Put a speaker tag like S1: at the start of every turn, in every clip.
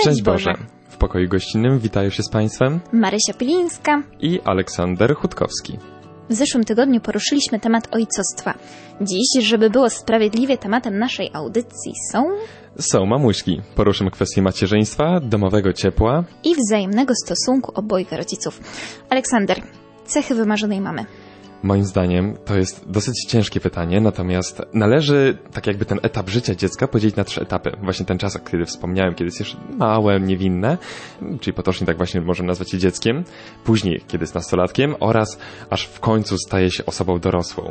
S1: Szczęść Boże! W pokoju gościnnym witają się z Państwem
S2: Marysia Pilińska
S1: i Aleksander Chutkowski.
S2: W zeszłym tygodniu poruszyliśmy temat ojcostwa. Dziś, żeby było sprawiedliwie, tematem naszej audycji
S1: są mamuśki. Poruszymy kwestię macierzyństwa, domowego ciepła
S2: i wzajemnego stosunku obojga rodziców. Aleksander, cechy wymarzonej mamy.
S1: Moim zdaniem to jest dosyć ciężkie pytanie, natomiast należy tak jakby ten etap życia dziecka podzielić na 3 etapy. Właśnie ten czas, kiedy wspomniałem, kiedy jest jeszcze małe, niewinne, czyli potocznie tak właśnie możemy nazwać je dzieckiem, później, kiedy jest nastolatkiem oraz aż w końcu staje się osobą dorosłą.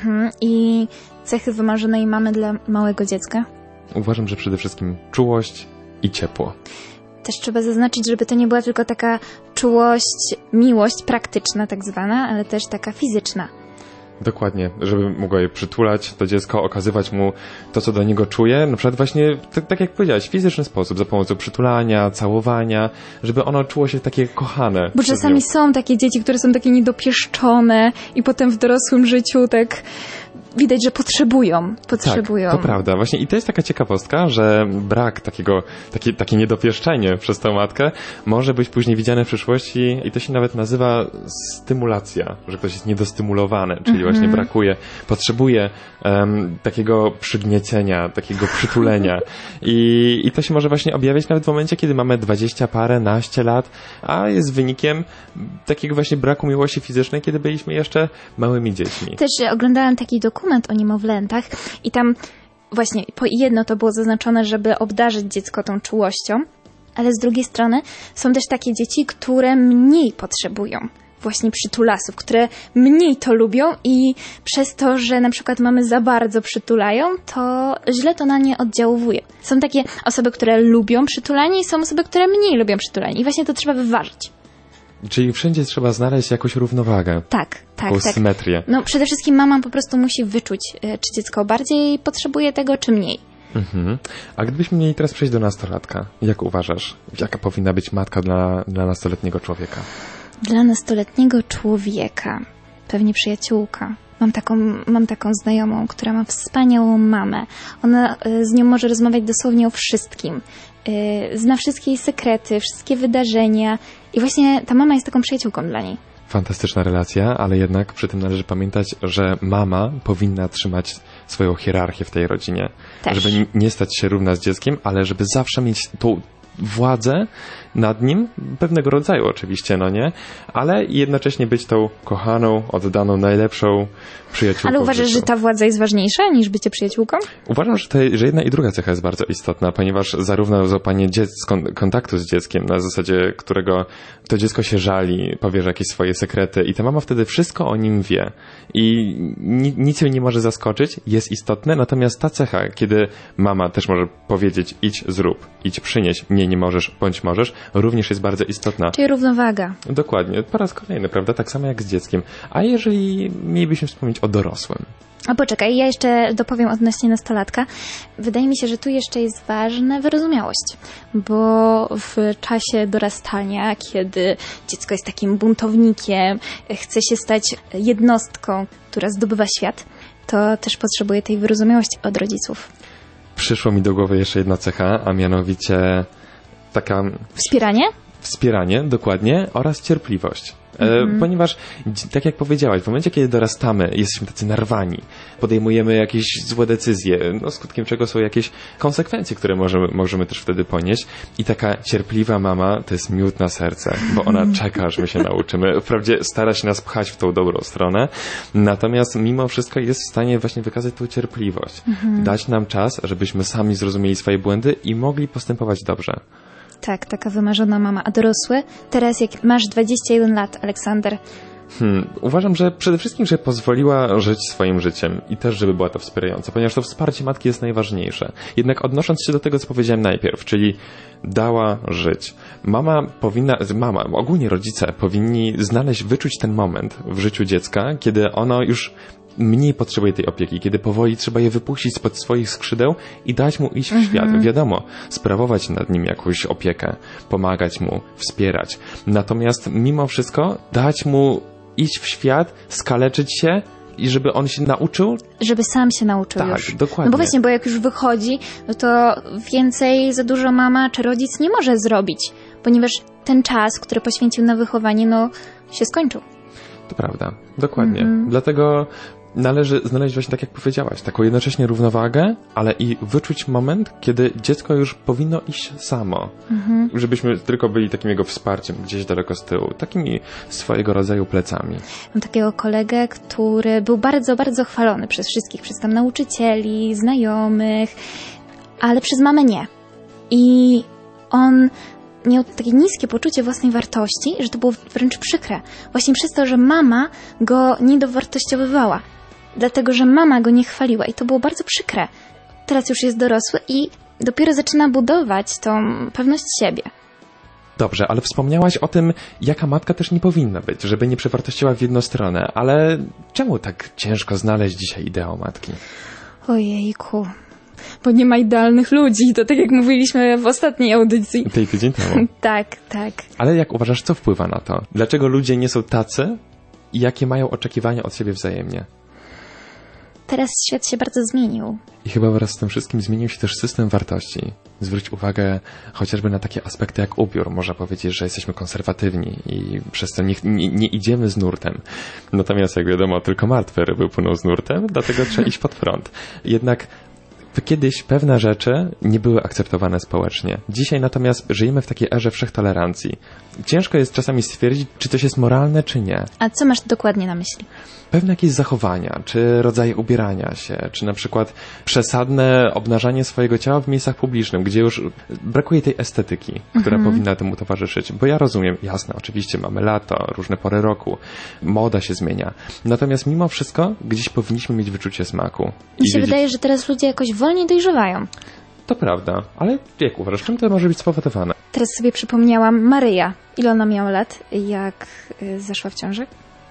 S2: I cechy wymarzonej mamy dla małego dziecka?
S1: Uważam, że przede wszystkim czułość i ciepło.
S2: Też trzeba zaznaczyć, żeby to nie była tylko taka czułość, miłość praktyczna tak zwana, ale też taka fizyczna.
S1: Dokładnie, żeby mogła je przytulać, to dziecko, okazywać mu to, co do niego czuje, na przykład właśnie, tak jak powiedziałeś, w fizyczny sposób, za pomocą przytulania, całowania, żeby ono czuło się takie kochane.
S2: Bo czasami są takie dzieci, które są takie niedopieszczone i potem w dorosłym życiu tak widać, że potrzebują.
S1: Tak, to prawda. Właśnie i to jest taka ciekawostka, że brak takie niedopieszczenie przez tę matkę może być później widziane w przyszłości i to się nawet nazywa stymulacja, że ktoś jest niedostymulowany, czyli właśnie potrzebuje takiego przygniecenia, takiego przytulenia i to się może właśnie objawiać nawet w momencie, kiedy mamy 20 paręnaście lat, a jest wynikiem takiego właśnie braku miłości fizycznej, kiedy byliśmy jeszcze małymi dziećmi.
S2: Też oglądałam taki dokument o niemowlętach i tam właśnie po jedno to było zaznaczone, żeby obdarzyć dziecko tą czułością, ale z drugiej strony są też takie dzieci, które mniej potrzebują właśnie przytulasów, które mniej to lubią i przez to, że na przykład mamy za bardzo przytulają, to źle to na nie oddziałuje. Są takie osoby, które lubią przytulanie i są osoby, które mniej lubią przytulanie i właśnie to trzeba wyważyć.
S1: Czyli wszędzie trzeba znaleźć jakąś równowagę.
S2: Tak.
S1: Symetrię.
S2: No przede wszystkim mama po prostu musi wyczuć, czy dziecko bardziej potrzebuje tego, czy mniej.
S1: A gdybyśmy mieli teraz przejść do nastolatka, jak uważasz, jaka powinna być matka dla nastoletniego człowieka?
S2: Dla nastoletniego człowieka pewnie przyjaciółka. Mam taką znajomą, która ma wspaniałą mamę. Ona z nią może rozmawiać dosłownie o wszystkim. Zna wszystkie jej sekrety, wszystkie wydarzenia i właśnie ta mama jest taką przyjaciółką dla niej.
S1: Fantastyczna relacja, ale jednak przy tym należy pamiętać, że mama powinna trzymać swoją hierarchię w tej rodzinie.
S2: Też.
S1: Żeby nie stać się równa z dzieckiem, ale żeby zawsze mieć tą władzę nad nim, pewnego rodzaju oczywiście, no nie? Ale jednocześnie być tą kochaną, oddaną, najlepszą przyjaciółką.
S2: Ale uważasz, że ta władza jest ważniejsza niż bycie przyjaciółką?
S1: Uważam, że jedna i druga cecha jest bardzo istotna, ponieważ zarówno złapanie kontaktu z dzieckiem, na zasadzie którego to dziecko się żali, powie jakieś swoje sekrety i ta mama wtedy wszystko o nim wie i nic jej nie może zaskoczyć, jest istotne, natomiast ta cecha, kiedy mama też może powiedzieć idź zrób, idź przynieś, nie możesz, bądź możesz, również jest bardzo istotna.
S2: Czyli równowaga.
S1: Dokładnie, po raz kolejny, prawda? Tak samo jak z dzieckiem. A jeżeli mielibyśmy wspomnieć o dorosłym?
S2: A poczekaj, ja jeszcze dopowiem odnośnie nastolatka. Wydaje mi się, że tu jeszcze jest ważna wyrozumiałość, bo w czasie dorastania, kiedy dziecko jest takim buntownikiem, chce się stać jednostką, która zdobywa świat, to też potrzebuje tej wyrozumiałości od rodziców.
S1: Przyszło mi do głowy jeszcze jedna cecha, a mianowicie taka... Wspieranie, dokładnie, oraz cierpliwość. Ponieważ, tak jak powiedziałaś, w momencie, kiedy dorastamy, jesteśmy tacy narwani, podejmujemy jakieś złe decyzje, skutkiem czego są jakieś konsekwencje, które możemy też wtedy ponieść. I taka cierpliwa mama to jest miód na serce, bo ona czeka, aż my się nauczymy. Wprawdzie stara się nas pchać w tą dobrą stronę, natomiast mimo wszystko jest w stanie właśnie wykazać tą cierpliwość. Dać nam czas, żebyśmy sami zrozumieli swoje błędy i mogli postępować dobrze.
S2: Tak, taka wymarzona mama. A dorosły? Teraz jak masz 21 lat, Aleksander.
S1: Uważam, że przede wszystkim, że pozwoliła żyć swoim życiem i też, żeby była to wspierająca, ponieważ to wsparcie matki jest najważniejsze. Jednak odnosząc się do tego, co powiedziałem najpierw, czyli dała żyć. Ogólnie rodzice powinni wyczuć ten moment w życiu dziecka, kiedy ono już mniej potrzebuje tej opieki, kiedy powoli trzeba je wypuścić spod swoich skrzydeł i dać mu iść w świat. Wiadomo, sprawować nad nim jakąś opiekę, pomagać mu, wspierać. Natomiast mimo wszystko dać mu iść w świat, skaleczyć się i żeby on się nauczył.
S2: Żeby sam się nauczył już.
S1: Tak, dokładnie.
S2: No bo właśnie, bo jak już wychodzi, no to więcej za dużo mama czy rodzic nie może zrobić, ponieważ ten czas, który poświęcił na wychowanie, no się skończył.
S1: To prawda, dokładnie. Dlatego należy znaleźć właśnie, tak jak powiedziałaś, taką jednocześnie równowagę, ale i wyczuć moment, kiedy dziecko już powinno iść samo. Żebyśmy tylko byli takim jego wsparciem gdzieś daleko z tyłu, takimi swojego rodzaju plecami.
S2: Mam takiego kolegę, który był bardzo, bardzo chwalony przez wszystkich, przez tam nauczycieli, znajomych, ale przez mamę nie. I on miał takie niskie poczucie własnej wartości, że to było wręcz przykre. Właśnie przez to, że mama go nie dowartościowywała. Dlatego, że mama go nie chwaliła i to było bardzo przykre. Teraz już jest dorosły i dopiero zaczyna budować tą pewność siebie.
S1: Dobrze, ale wspomniałaś o tym, jaka matka też nie powinna być, żeby nie przewartościowała w jedną stronę, ale czemu tak ciężko znaleźć dzisiaj ideał matki?
S2: Ojejku, bo nie ma idealnych ludzi, to tak jak mówiliśmy w ostatniej audycji.
S1: Tej tydzień temu.
S2: Tak.
S1: Ale jak uważasz, co wpływa na to? Dlaczego ludzie nie są tacy i jakie mają oczekiwania od siebie wzajemnie?
S2: Teraz świat się bardzo zmienił.
S1: I chyba wraz z tym wszystkim zmienił się też system wartości. Zwróć uwagę chociażby na takie aspekty jak ubiór. Można powiedzieć, że jesteśmy konserwatywni i przez to nie idziemy z nurtem. Natomiast jak wiadomo, tylko martwe ryby płyną z nurtem, dlatego trzeba iść pod prąd. Jednak kiedyś pewne rzeczy nie były akceptowane społecznie. Dzisiaj natomiast żyjemy w takiej erze wszechtolerancji. Ciężko jest czasami stwierdzić, czy coś jest moralne, czy nie.
S2: A co masz dokładnie na myśli?
S1: Pewne jakieś zachowania, czy rodzaje ubierania się, czy na przykład przesadne obnażanie swojego ciała w miejscach publicznych, gdzie już brakuje tej estetyki, która powinna temu towarzyszyć. Bo ja rozumiem, jasne, oczywiście mamy lato, różne pory roku, moda się zmienia. Natomiast mimo wszystko gdzieś powinniśmy mieć wyczucie smaku.
S2: Mi się wydaje, że teraz ludzie jakoś wolniej dojrzewają.
S1: To prawda, ale jak uważasz, czym to może być spowodowane?
S2: Teraz sobie przypomniałam Maryja. Ile ona miała lat, jak zaszła w ciążę?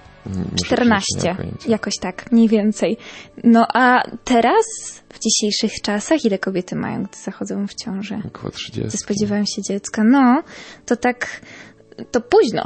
S2: 14, jakoś tak, mniej więcej. No a teraz, w dzisiejszych czasach, ile kobiety mają, gdy zachodzą w ciążę?
S1: Około 30.
S2: Gdy spodziewają się dziecka. No, to tak, to późno.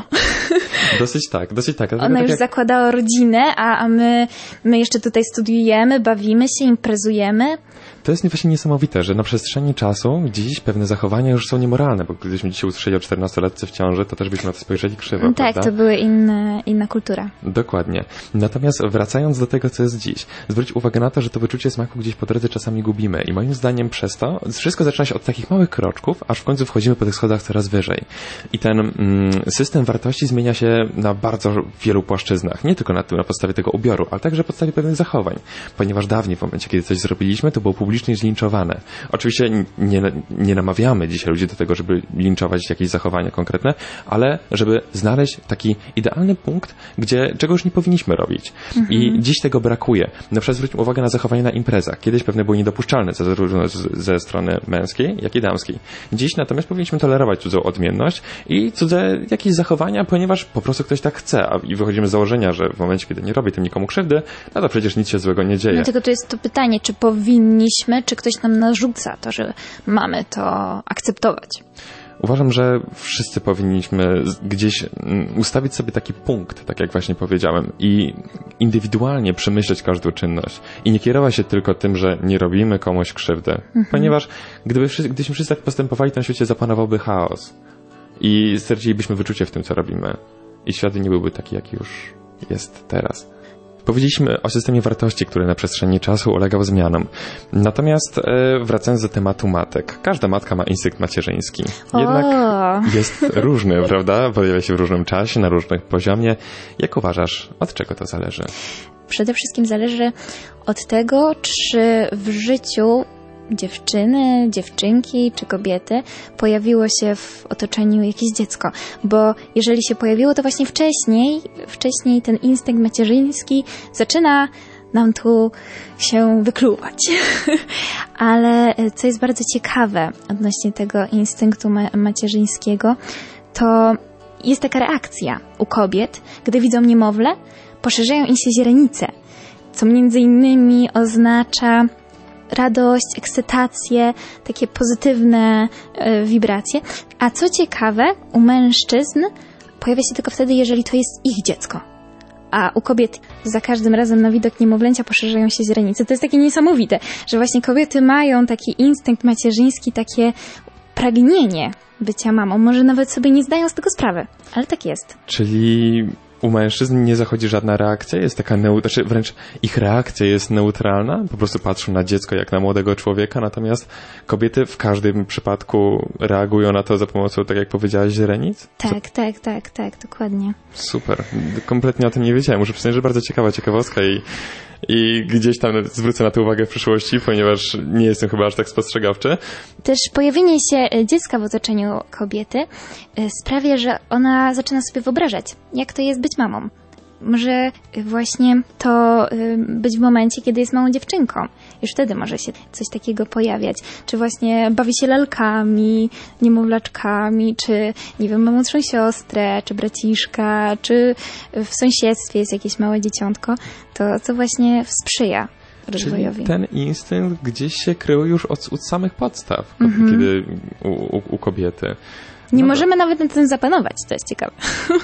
S1: Dosyć tak.
S2: Ona już zakładała rodzinę, a my jeszcze tutaj studiujemy, bawimy się, imprezujemy.
S1: To jest właśnie niesamowite, że na przestrzeni czasu dziś pewne zachowania już są niemoralne, bo gdybyśmy dzisiaj usłyszeli o 14-latce w ciąży, to też byśmy na to spojrzeli krzywo,
S2: tak,
S1: prawda?
S2: To były inna kultura.
S1: Dokładnie. Natomiast wracając do tego, co jest dziś, zwróć uwagę na to, że to wyczucie smaku gdzieś po drodze czasami gubimy i moim zdaniem przez to wszystko zaczyna się od takich małych kroczków, aż w końcu wchodzimy po tych schodach coraz wyżej. I ten system wartości zmienia się na bardzo wielu płaszczyznach, nie tylko na podstawie tego ubioru, ale także na podstawie pewnych zachowań, ponieważ dawniej w momencie, kiedy coś zrobiliśmy, to było publicznie zlinczowane. Oczywiście nie namawiamy dzisiaj ludzi do tego, żeby linczować jakieś zachowania konkretne, ale żeby znaleźć taki idealny punkt, gdzie czegoś nie powinniśmy robić. I dziś tego brakuje. Na przykład zwróćmy uwagę na zachowania na imprezach. Kiedyś pewne były niedopuszczalne zarówno ze strony męskiej, jak i damskiej. Dziś natomiast powinniśmy tolerować cudzą odmienność i cudze jakieś zachowania, ponieważ po prostu ktoś tak chce. I wychodzimy z założenia, że w momencie, kiedy nie robię tym nikomu krzywdy, no to przecież nic się złego nie dzieje.
S2: Dlatego to jest to pytanie, czy powinniśmy, czy ktoś nam narzuca to, że mamy to akceptować.
S1: Uważam, że wszyscy powinniśmy gdzieś ustawić sobie taki punkt, tak jak właśnie powiedziałem, i indywidualnie przemyśleć każdą czynność. I nie kierować się tylko tym, że nie robimy komuś krzywdy. Ponieważ gdybyśmy wszyscy tak postępowali, to na świecie zapanowałby chaos. I stracilibyśmy wyczucie w tym, co robimy. I świat nie byłby taki, jaki już jest teraz. Powiedzieliśmy o systemie wartości, który na przestrzeni czasu ulegał zmianom. Natomiast wracając do tematu matek. Każda matka ma instynkt macierzyński. Jednak jest różny, prawda? Pojawia się w różnym czasie, na różnym poziomie. Jak uważasz, od czego to zależy?
S2: Przede wszystkim zależy od tego, czy w życiu dziewczyny, dziewczynki czy kobiety pojawiło się w otoczeniu jakieś dziecko. Bo jeżeli się pojawiło, to właśnie wcześniej ten instynkt macierzyński zaczyna nam tu się wykluwać. Ale co jest bardzo ciekawe odnośnie tego instynktu macierzyńskiego, to jest taka reakcja u kobiet, gdy widzą niemowlę, poszerzają im się źrenice, co między innymi oznacza radość, ekscytację, takie pozytywne wibracje. A co ciekawe, u mężczyzn pojawia się tylko wtedy, jeżeli to jest ich dziecko. A u kobiet za każdym razem na widok niemowlęcia poszerzają się źrenice. To jest takie niesamowite, że właśnie kobiety mają taki instynkt macierzyński, takie pragnienie bycia mamą. Może nawet sobie nie zdają z tego sprawy, ale tak jest.
S1: Czyli u mężczyzn nie zachodzi żadna reakcja? Jest taka znaczy wręcz ich reakcja jest neutralna? Po prostu patrzą na dziecko jak na młodego człowieka, natomiast kobiety w każdym przypadku reagują na to za pomocą, tak jak powiedziałaś, źrenic?
S2: Tak, dokładnie.
S1: Super. Kompletnie o tym nie wiedziałem. Muszę przyznać, że bardzo ciekawa ciekawostka i gdzieś tam zwrócę na to uwagę w przyszłości, ponieważ nie jestem chyba aż tak spostrzegawczy.
S2: Też pojawienie się dziecka w otoczeniu kobiety sprawia, że ona zaczyna sobie wyobrażać, jak to jest być mamą. Może właśnie to być w momencie, kiedy jest małą dziewczynką. Już wtedy może się coś takiego pojawiać. Czy właśnie bawi się lalkami, niemowlaczkami, czy nie wiem, ma młodszą siostrę, czy braciszka, czy w sąsiedztwie jest jakieś małe dzieciątko. To właśnie sprzyja rozwojowi.
S1: Czyli ten instynkt gdzieś się krył już od samych podstaw, kiedy u kobiety.
S2: Nie możemy nawet na tym zapanować, to jest ciekawe.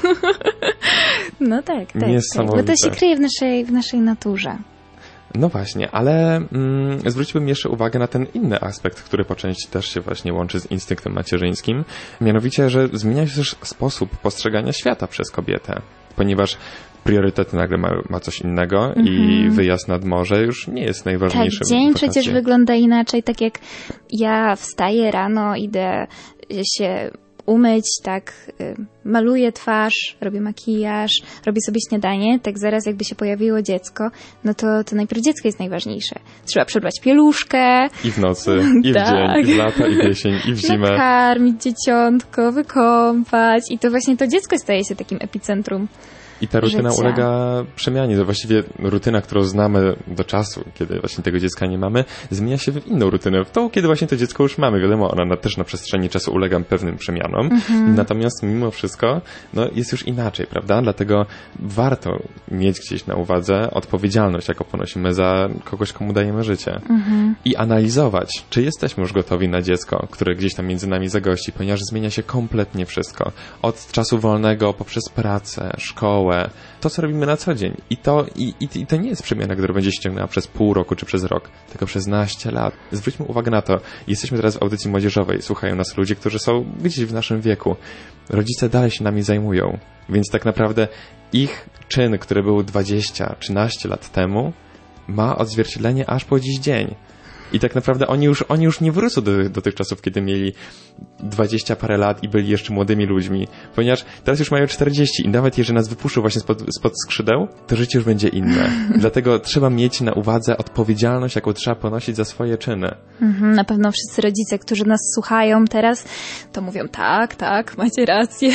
S2: No tak. Bo to się kryje w naszej naturze.
S1: No właśnie, ale zwróciłbym jeszcze uwagę na ten inny aspekt, który po części też się właśnie łączy z instynktem macierzyńskim. Mianowicie, że zmienia się też sposób postrzegania świata przez kobietę, ponieważ priorytety nagle ma coś innego i wyjazd nad morze już nie jest najważniejszym.
S2: Tak, dzień przecież wygląda inaczej, tak jak ja wstaję rano, idę się umyć, tak, maluję twarz, robię makijaż, robię sobie śniadanie, tak zaraz jakby się pojawiło dziecko, no to najpierw dziecko jest najważniejsze. Trzeba przebrać pieluszkę.
S1: I w nocy, i w dzień, i w lata, i w jesień, i w zimę.
S2: Nakarmić dzieciątko, wykąpać i to właśnie to dziecko staje się takim epicentrum.
S1: I ta rutyna
S2: życia
S1: ulega przemianie. To właściwie rutyna, którą znamy do czasu, kiedy właśnie tego dziecka nie mamy, zmienia się w inną rutynę. W tą, kiedy właśnie to dziecko już mamy. Wiadomo, ona też na przestrzeni czasu ulega pewnym przemianom. Natomiast mimo wszystko jest już inaczej, prawda? Dlatego warto mieć gdzieś na uwadze odpowiedzialność, jaką ponosimy za kogoś, komu dajemy życie. I analizować, czy jesteśmy już gotowi na dziecko, które gdzieś tam między nami zagości, ponieważ zmienia się kompletnie wszystko. Od czasu wolnego poprzez pracę, szkołę, to, co robimy na co dzień. I to nie jest przemiana, która będzie się ciągnęła przez pół roku czy przez rok, tylko przez naście lat. Zwróćmy uwagę na to. Jesteśmy teraz w audycji młodzieżowej. Słuchają nas ludzie, którzy są gdzieś w naszym wieku. Rodzice dalej się nami zajmują. Więc tak naprawdę ich czyn, który był 20, 13 lat temu, ma odzwierciedlenie aż po dziś dzień. I tak naprawdę oni już nie wrócą do tych czasów, kiedy mieli 20 parę lat i byli jeszcze młodymi ludźmi, ponieważ teraz już mają 40 i nawet jeżeli nas wypuszczą właśnie spod skrzydeł, to życie już będzie inne. Dlatego trzeba mieć na uwadze odpowiedzialność, jaką trzeba ponosić za swoje czyny.
S2: Na pewno wszyscy rodzice, którzy nas słuchają teraz, to mówią tak, macie rację.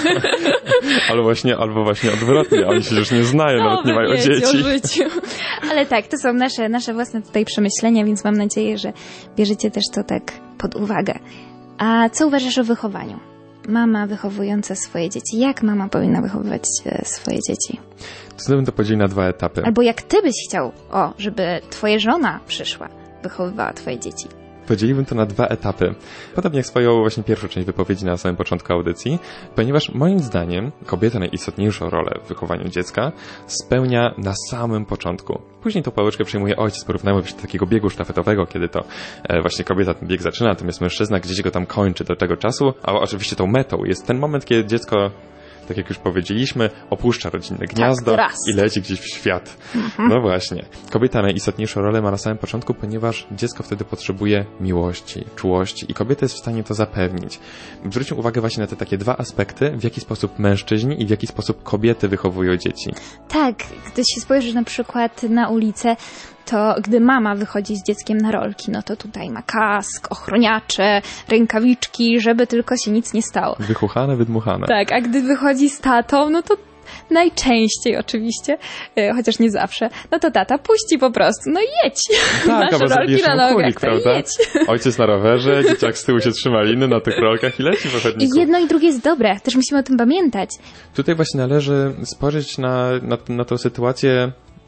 S1: Albo właśnie odwrotnie, oni się już nie znają, nawet nie mają dzieci.
S2: O życiu. Ale tak, to są nasze własne tutaj przemyślenia, więc mam nadzieję, że bierzecie też to tak pod uwagę. A co uważasz o wychowaniu? Mama wychowująca swoje dzieci. Jak mama powinna wychowywać swoje dzieci?
S1: To bym to podzielił na 2 etapy.
S2: Albo jak ty byś chciał, żeby twoja żona przyszła, wychowywała twoje dzieci.
S1: Podzieliłbym to na 2 etapy. Podobnie jak swoją właśnie pierwszą część wypowiedzi na samym początku audycji, ponieważ moim zdaniem kobieta najistotniejszą rolę w wychowaniu dziecka spełnia na samym początku. Później tą pałeczkę przejmuje ojciec. Porównajmy się do takiego biegu sztafetowego, kiedy to właśnie kobieta ten bieg zaczyna, natomiast mężczyzna gdzieś go tam kończy do tego czasu, a oczywiście tą metą jest ten moment, kiedy dziecko, tak jak już powiedzieliśmy, opuszcza rodzinne gniazdo i leci gdzieś w świat. No właśnie. Kobieta najistotniejszą rolę ma na samym początku, ponieważ dziecko wtedy potrzebuje miłości, czułości i kobieta jest w stanie to zapewnić. Zwróćmy uwagę właśnie na te takie 2 aspekty, w jaki sposób mężczyźni i w jaki sposób kobiety wychowują dzieci.
S2: Tak, gdy się spojrzysz na przykład na ulicę, to gdy mama wychodzi z dzieckiem na rolki, no to tutaj ma kask, ochroniacze, rękawiczki, żeby tylko się nic nie stało.
S1: Wychuchane, wydmuchane.
S2: Tak, a gdy wychodzi z tatą, no to najczęściej oczywiście, chociaż nie zawsze, no to tata puści po prostu, no jedź.
S1: Tak,
S2: masz rolki na nogach,
S1: kulik, prawda?
S2: Jedź.
S1: Ojciec na rowerze, dzieciak z tyłu się trzyma liny na tych rolkach i leci w ochotniku.
S2: I jedno i drugie jest dobre, też musimy o tym pamiętać.
S1: Tutaj właśnie należy spojrzeć na tę sytuację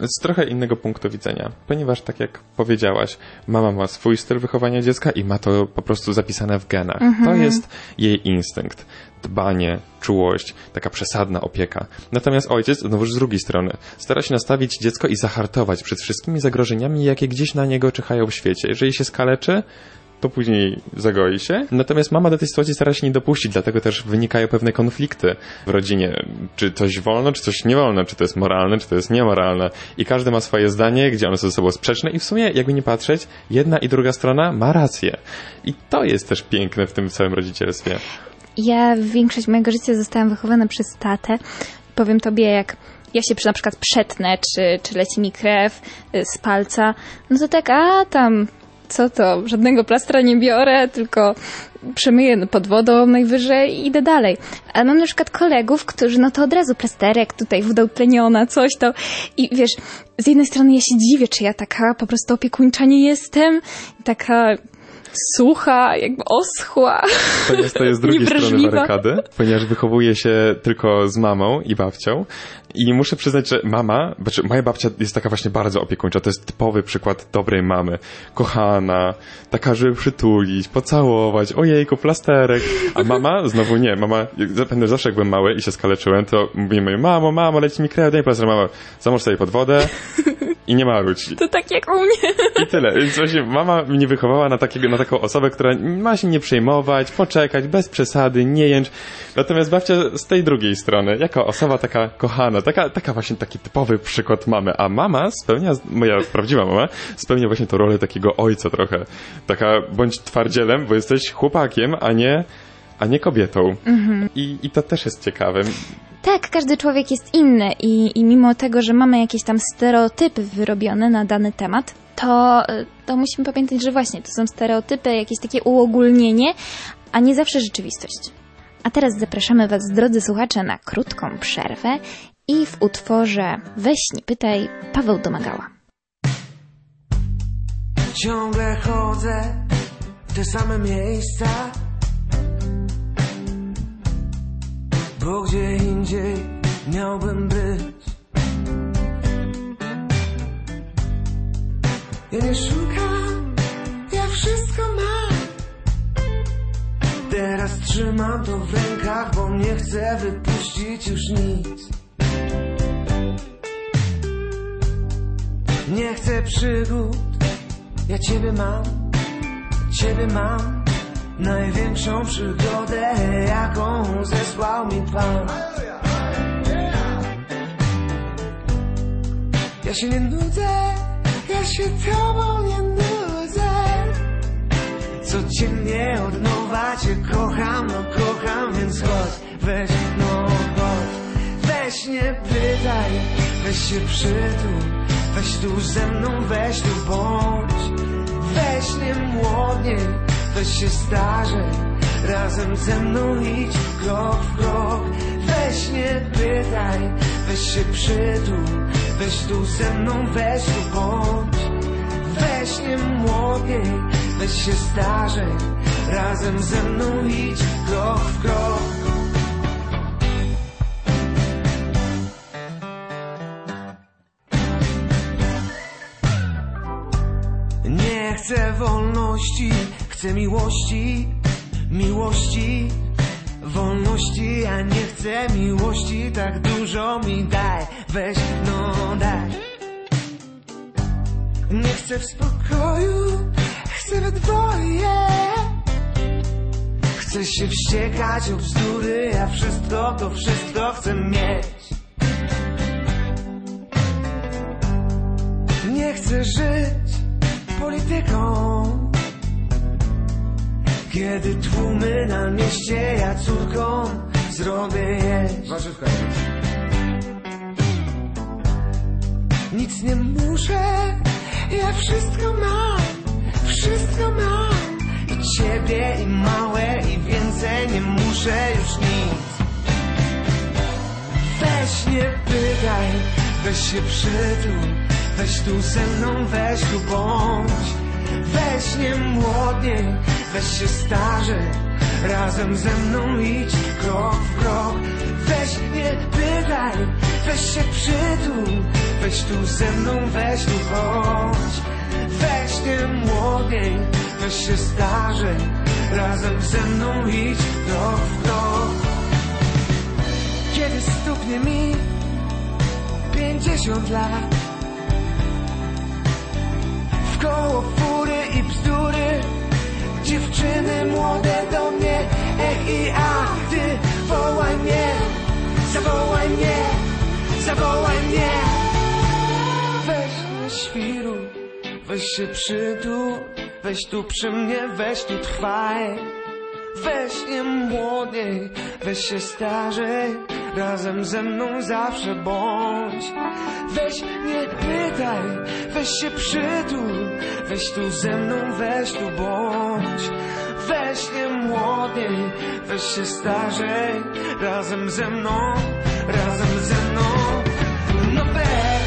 S1: z trochę innego punktu widzenia, ponieważ tak jak powiedziałaś, mama ma swój styl wychowania dziecka i ma to po prostu zapisane w genach. To jest jej instynkt. Dbanie, czułość, taka przesadna opieka. Natomiast ojciec, znowu z drugiej strony, stara się nastawić dziecko i zahartować przed wszystkimi zagrożeniami, jakie gdzieś na niego czyhają w świecie. Jeżeli się skaleczy, to później zagoi się. Natomiast mama do tej sytuacji stara się nie dopuścić, dlatego też wynikają pewne konflikty w rodzinie. Czy coś wolno, czy coś nie wolno, czy to jest moralne, czy to jest niemoralne. I każdy ma swoje zdanie, gdzie one są ze sobą sprzeczne i w sumie, jakby nie patrzeć, jedna i druga strona ma rację. I to jest też piękne w tym całym rodzicielstwie.
S2: Ja większość mojego życia zostałam wychowana przez tatę. Powiem tobie, jak ja się na przykład przetnę, czy leci mi krew z palca, no to tak, tam... Co to? Żadnego plastra nie biorę, tylko przemyję pod wodą najwyżej i idę dalej. A mam na przykład kolegów, którzy to od razu plasterek, tutaj woda utleniona, coś to. I wiesz, z jednej strony ja się dziwię, czy ja taka po prostu opiekuńcza nie jestem, taka sucha, jakby oschła.
S1: To jest z drugiej strony barykady, ponieważ wychowuję się tylko z mamą i babcią i muszę przyznać, że moja babcia jest taka właśnie bardzo opiekuńcza, to jest typowy przykład dobrej mamy. Kochana, taka, żeby przytulić, pocałować, ojejku, plasterek. A mama, znowu nie, zapewne zawsze jak byłem mały i się skaleczyłem, to mówimy, mamo, leci mi krew, daj plaster, mama, zamocz sobie pod wodę i nie marudź.
S2: To tak jak u mnie.
S1: I tyle. Więc właśnie mama mnie wychowała na taką osobę, która ma się nie przejmować, poczekać, bez przesady, nie jęcz. Natomiast babcia z tej drugiej strony, jako osoba taka kochana, taka właśnie taki typowy przykład mamy. A mama moja prawdziwa mama, spełnia właśnie tą rolę takiego ojca trochę. Taka, bądź twardzielem, bo jesteś chłopakiem, a nie kobietą. I to też jest ciekawe.
S2: Tak, każdy człowiek jest inny i mimo tego, że mamy jakieś tam stereotypy wyrobione na dany temat, to musimy pamiętać, że właśnie to są stereotypy, jakieś takie uogólnienie, a nie zawsze rzeczywistość. A teraz zapraszamy Was, drodzy słuchacze, na krótką przerwę i w utworze Weź nie pytaj Paweł Domagała.
S3: Ciągle chodzę w te same miejsca, bo gdzie indziej miałbym być. Ja nie szukam, ja wszystko mam. Teraz trzymam to w rękach, bo nie chcę wypuścić już nic. Nie chcę przygód, ja Ciebie mam. Największą przygodę, jaką zesłał mi Pan. Ja się nie nudzę, ja się Tobą nie nudzę. Codziennie od nowa Cię kocham, więc chodź, weź nie pytaj, weź się przytul, weź tu ze mną, weź tu bądź. Weź nie młodniej, weź się starzej, razem ze mną idź krok w krok. Weź nie pytaj, weź się przytul, weź tu ze mną, weź tu bądź. Weź nie młodniej, weź się starzej, razem ze mną idź krok w krok. Nie chcę wolności, chcę miłości, wolności, a nie chcę miłości, tak dużo mi daj, weź daj. Nie chcę w spokoju, chcę we dwoje. Chcę się wściekać o bzdury, a to wszystko chcę mieć. Nie chcę żyć polityką, kiedy tłumy na mieście, ja córką zrobię jeść.
S4: Warzywka.
S3: Nic nie muszę, ja wszystko mam. I ciebie, i małe, i więcej nie muszę już nic. Weź nie pytaj, weź się przytul, weź tu ze mną, weź tu bądź. Weź nie młodniej, weź się starzej, razem ze mną idź krok w krok. Weź nie pytaj, weź się przytul, weź tu ze mną, weź tu chodź. Weź nie młodniej, weź się starzej, razem ze mną idź krok w krok. Kiedy stuknie mi 50 lat, wkoło fury i bzdury, dziewczyny młode do mnie, i a ty wołaj mnie, zawołaj mnie, zawołaj mnie. Weź nie świruj, weź się przytul, weź tu przy mnie, weź tu trwaj. Weź nie młodniej, weź się starzej, razem ze mną zawsze bądź. Weź nie pytaj, weź się przytul, weź tu ze mną, weź tu bądź. Weź nie młodniej, weź się starzej, razem ze mną, razem ze mną. No weź,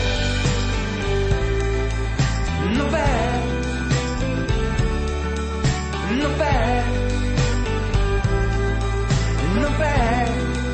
S3: no weź, no weź, no weź.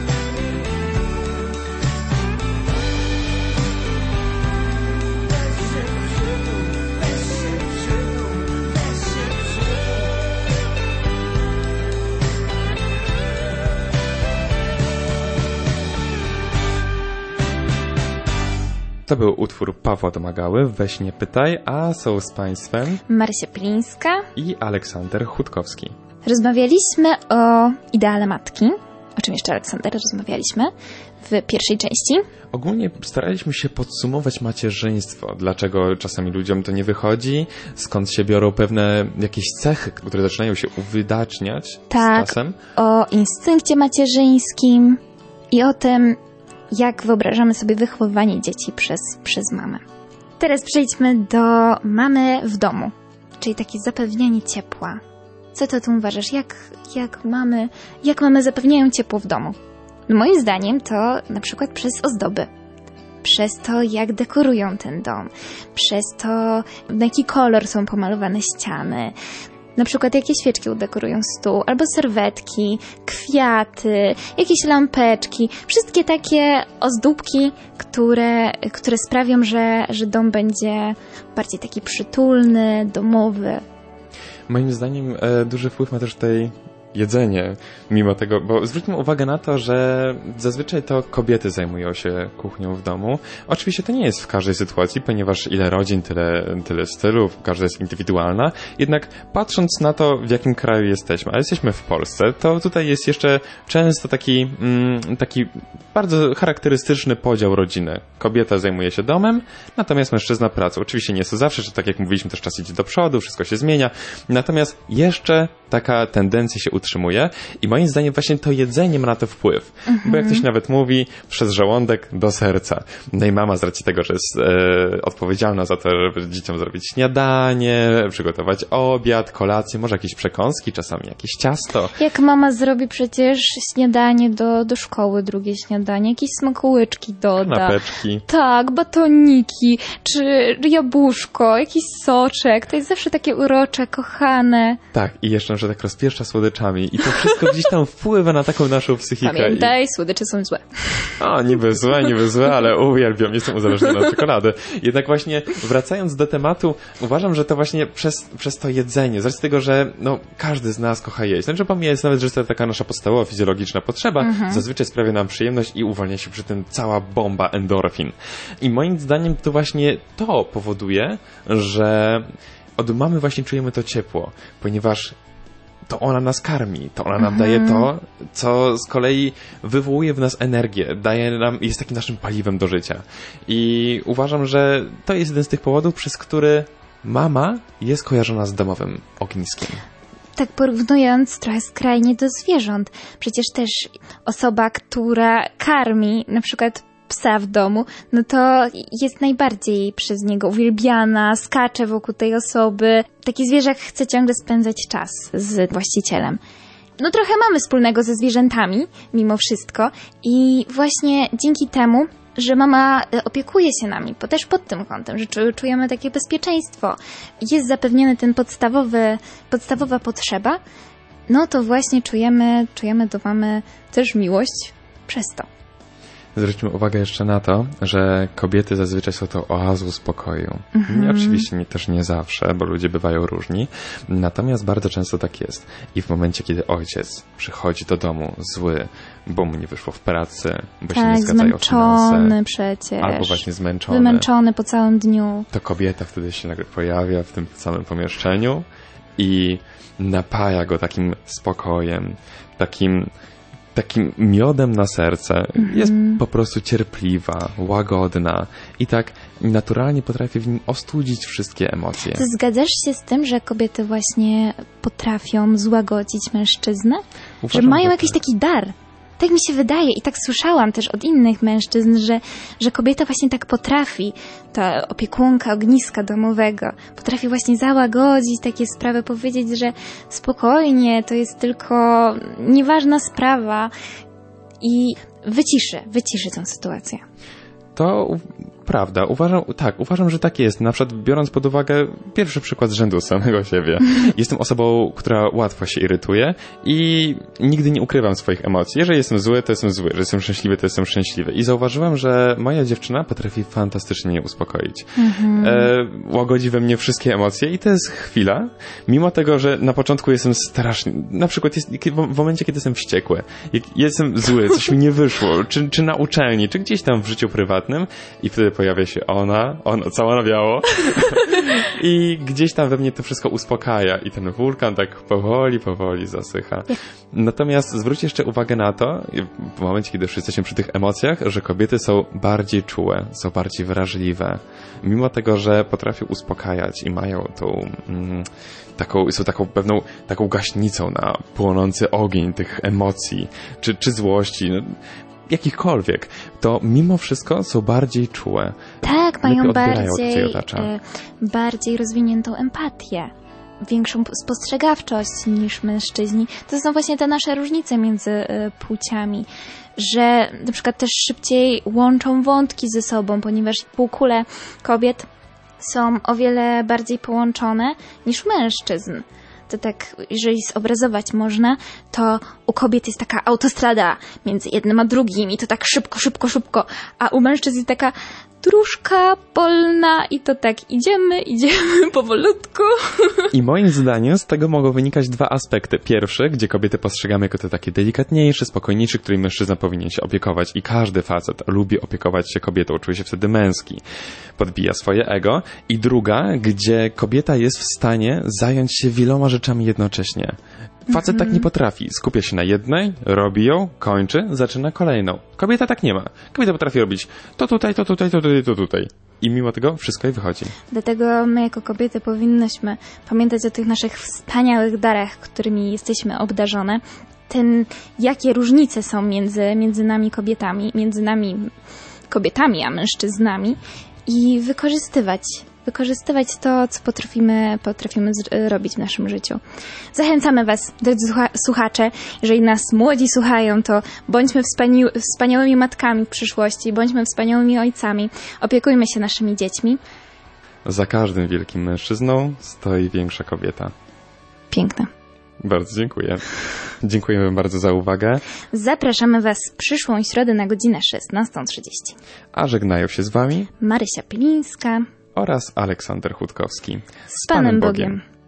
S1: To był utwór Pawła Domagały, Weź nie pytaj, a są z Państwem
S2: Marysia Pilińska
S1: i Aleksander Chutkowski.
S2: Rozmawialiśmy o ideale matki, o czym jeszcze Aleksander rozmawialiśmy w pierwszej części.
S1: Ogólnie staraliśmy się podsumować macierzyństwo, dlaczego czasami ludziom to nie wychodzi, skąd się biorą pewne jakieś cechy, które zaczynają się uwydaczniać z czasem.
S2: O instynkcie macierzyńskim i o tym, jak wyobrażamy sobie wychowywanie dzieci przez mamę. Teraz przejdźmy do mamy w domu, czyli takie zapewnianie ciepła. Co ty o tym uważasz? Jak mamy zapewniają ciepło w domu? Moim zdaniem to na przykład przez ozdoby. Przez to, jak dekorują ten dom. Przez to, na jaki kolor są pomalowane ściany. Na przykład jakie świeczki udekorują stół, albo serwetki, kwiaty, jakieś lampeczki. Wszystkie takie ozdóbki, które sprawią, że dom będzie bardziej taki przytulny, domowy.
S1: Moim zdaniem duży wpływ ma też tutaj jedzenie, mimo tego, bo zwróćmy uwagę na to, że zazwyczaj to kobiety zajmują się kuchnią w domu. Oczywiście to nie jest w każdej sytuacji, ponieważ ile rodzin, tyle stylów, każda jest indywidualna. Jednak patrząc na to, w jakim kraju jesteśmy, a jesteśmy w Polsce, to tutaj jest jeszcze często taki bardzo charakterystyczny podział rodziny. Kobieta zajmuje się domem, natomiast mężczyzna pracą. Oczywiście nie jest to zawsze, że tak jak mówiliśmy, też czas idzie do przodu, wszystko się zmienia. Natomiast jeszcze taka tendencja się utrzymuje i moim zdaniem właśnie to jedzenie ma na to wpływ. Bo jak ktoś nawet mówi, przez żołądek do serca. No i mama z racji tego, że jest odpowiedzialna za to, żeby dzieciom zrobić śniadanie, przygotować obiad, kolację, może jakieś przekąski, czasami jakieś ciasto.
S2: Jak mama zrobi przecież śniadanie do szkoły, drugie śniadanie, jakieś smakołyczki doda.
S1: Kanapeczki.
S2: Tak, batoniki, czy jabłuszko, jakiś soczek. To jest zawsze takie urocze, kochane.
S1: Tak, i jeszcze, że tak rozpieszcza słodyczami. I to wszystko gdzieś tam wpływa na taką naszą psychikę.
S2: Pamiętaj, słodycze są złe.
S1: O, niby złe, ale uwielbiam, jestem uzależniony od czekolady. Jednak właśnie wracając do tematu, uważam, że to właśnie przez to jedzenie, z racji tego, że każdy z nas kocha jeść. Znaczy pomijając nawet, że to taka nasza podstawowa fizjologiczna potrzeba, zazwyczaj sprawia nam przyjemność i uwalnia się przy tym cała bomba endorfin. I moim zdaniem to właśnie to powoduje, że od mamy właśnie czujemy to ciepło, ponieważ to ona nas karmi, to ona nam daje to, co z kolei wywołuje w nas energię, jest takim naszym paliwem do życia. I uważam, że to jest jeden z tych powodów, przez który mama jest kojarzona z domowym ogniskiem.
S2: Tak porównując trochę skrajnie do zwierząt. Przecież też osoba, która karmi na przykład psa w domu, no to jest najbardziej przez niego uwielbiana, skacze wokół tej osoby. Taki zwierzak chce ciągle spędzać czas z właścicielem. No trochę mamy wspólnego ze zwierzętami, mimo wszystko. I właśnie dzięki temu, że mama opiekuje się nami, bo też pod tym kątem, że czujemy takie bezpieczeństwo, jest zapewniony ten podstawowa potrzeba, no to właśnie czujemy do mamy też miłość przez to.
S1: Zwróćmy uwagę jeszcze na to, że kobiety zazwyczaj są to oazą spokoju. Oczywiście też nie zawsze, bo ludzie bywają różni. Natomiast bardzo często tak jest. I w momencie, kiedy ojciec przychodzi do domu zły, bo mu nie wyszło w pracy, bo się nie zgadzają finanse.
S2: Zmęczony przecież.
S1: Albo właśnie zmęczony.
S2: Wymęczony po całym dniu.
S1: To kobieta wtedy się nagle pojawia w tym samym pomieszczeniu i napaja go takim spokojem, takim miodem na serce. Jest po prostu cierpliwa, łagodna i tak naturalnie potrafi w nim ostudzić wszystkie emocje.
S2: Ty zgadzasz się z tym, że kobiety właśnie potrafią złagodzić mężczyznę? Uważam, że mają jakiś taki dar? Tak mi się wydaje i tak słyszałam też od innych mężczyzn, że kobieta właśnie tak potrafi, ta opiekunka ogniska domowego, potrafi właśnie załagodzić takie sprawy, powiedzieć, że spokojnie, to jest tylko nieważna sprawa i wyciszy tę sytuację.
S1: To prawda. Uważam, że tak jest. Na przykład biorąc pod uwagę pierwszy przykład z rzędu samego siebie. Jestem osobą, która łatwo się irytuje i nigdy nie ukrywam swoich emocji. Jeżeli jestem zły, to jestem zły. Jeżeli jestem szczęśliwy, to jestem szczęśliwy. I zauważyłem, że moja dziewczyna potrafi fantastycznie mnie uspokoić. Łagodzi we mnie wszystkie emocje i to jest chwila. Mimo tego, że na początku jestem strasznie... Na przykład w momencie, kiedy jestem wściekły, jak jestem zły, coś mi nie wyszło, czy na uczelni, czy gdzieś tam w życiu prywatnym i wtedy pojawia się ona cała na biało i gdzieś tam we mnie to wszystko uspokaja i ten wulkan tak powoli zasycha. Natomiast zwróć jeszcze uwagę na to, w momencie, kiedy już jesteśmy przy tych emocjach, że kobiety są bardziej czułe, są bardziej wrażliwe. Mimo tego, że potrafią uspokajać i mają są taką pewną taką gaśnicą na płonący ogień tych emocji, czy złości, jakichkolwiek, to mimo wszystko są bardziej czułe.
S2: Tak, mają bardziej rozwiniętą empatię, większą spostrzegawczość niż mężczyźni. To są właśnie te nasze różnice między płciami, że na przykład też szybciej łączą wątki ze sobą, ponieważ półkule kobiet są o wiele bardziej połączone niż mężczyzn. To tak, jeżeli zobrazować można, to u kobiet jest taka autostrada między jednym a drugim i to tak szybko, a u mężczyzn jest taka dróżka polna i to tak idziemy powolutku.
S1: I moim zdaniem z tego mogą wynikać dwa aspekty. Pierwszy, gdzie kobiety postrzegamy jako te takie delikatniejsze, spokojniejsze, którymi mężczyzna powinien się opiekować i każdy facet lubi opiekować się kobietą, czuje się wtedy męski. Podbija swoje ego. I druga, gdzie kobieta jest w stanie zająć się wieloma rzeczami jednocześnie. Facet tak nie potrafi. Skupia się na jednej, robi ją, kończy, zaczyna kolejną. Kobieta tak nie ma. Kobieta potrafi robić to tutaj. I mimo tego wszystko jej wychodzi.
S2: Dlatego my jako kobiety powinnyśmy pamiętać o tych naszych wspaniałych darach, którymi jesteśmy obdarzone. Jakie różnice są między nami kobietami a mężczyznami i wykorzystywać to, co potrafimy robić w naszym życiu. Zachęcamy Was, drodzy słuchacze, jeżeli nas młodzi słuchają, to bądźmy wspaniałymi matkami w przyszłości, bądźmy wspaniałymi ojcami, opiekujmy się naszymi dziećmi.
S1: Za każdym wielkim mężczyzną stoi większa kobieta.
S2: Piękne.
S1: Bardzo dziękuję. Dziękujemy bardzo za uwagę.
S2: Zapraszamy Was w przyszłą środę na godzinę 16:30.
S1: A żegnają się z Wami
S2: Marysia Pilińska
S1: oraz Aleksander Chudkowski.
S2: Z Panem Bogiem.